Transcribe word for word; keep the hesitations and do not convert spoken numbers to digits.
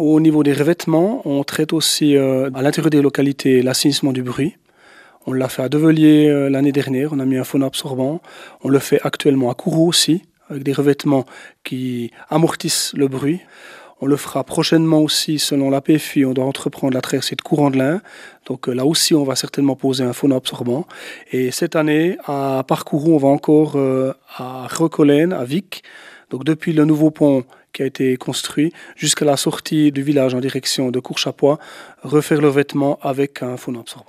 au niveau des revêtements, on traite aussi euh, à l'intérieur des localités l'assainissement du bruit. On l'a fait à Develier euh, l'année dernière, on a mis un phono-absorbant. On le fait actuellement à Kourou aussi, avec des revêtements qui amortissent le bruit. On le fera prochainement aussi, selon l'A P F I, on doit entreprendre la traversée de Courant de l'Ain. Donc là aussi, on va certainement poser un phono-absorbant. Et cette année, à Parcourou, on va encore euh, à Recolène, à Vic. Donc depuis le nouveau pont qui a été construit jusqu'à la sortie du village en direction de Courchapois, refaire le vêtement avec un phono-absorbant.